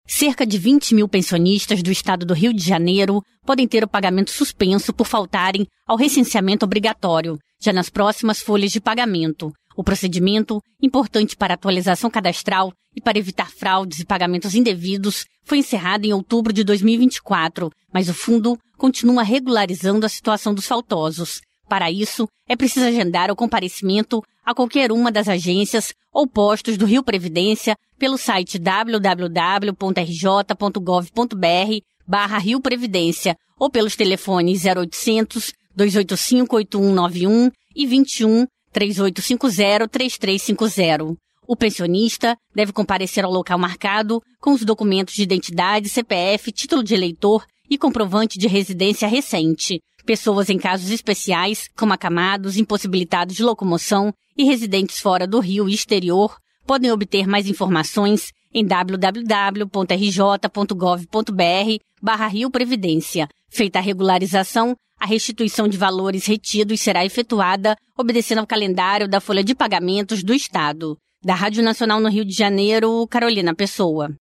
Cerca de 20 mil pensionistas do estado do Rio de Janeiro podem ter o pagamento suspenso por faltarem ao recenseamento obrigatório, já nas próximas folhas de pagamento. O procedimento, importante para a atualização cadastral e para evitar fraudes e pagamentos indevidos, foi encerrado em outubro de 2024, mas o fundo continua regularizando a situação dos faltosos. Para isso, é preciso agendar o comparecimento a qualquer uma das agências ou postos do Rio Previdência pelo site www.rj.gov.br/Rio Previdência ou pelos telefones 0800 285 8191 e 21 3850 3350. O pensionista deve comparecer ao local marcado com os documentos de identidade, CPF, título de eleitor e comprovante de residência recente. Pessoas em casos especiais, como acamados, impossibilitados de locomoção e residentes fora do Rio e exterior, podem obter mais informações em www.rj.gov.br/Rio Previdência. Feita a regularização, a restituição de valores retidos será efetuada obedecendo ao calendário da folha de pagamentos do Estado. Da Rádio Nacional no Rio de Janeiro, Carolina Pessoa.